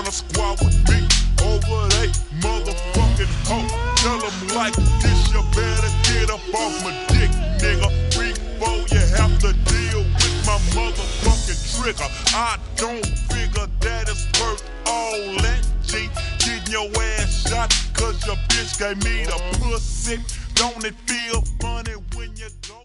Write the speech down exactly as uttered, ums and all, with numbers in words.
wanna squat with me over they motherfucking hoe. Tell them like this, you better get up off my dick, nigga, before you have to deal with my motherfucking trigger. I don't figure that it's worth all that G. Getting your ass shot cause your bitch gave me the pussy. Don't it feel funny when you go?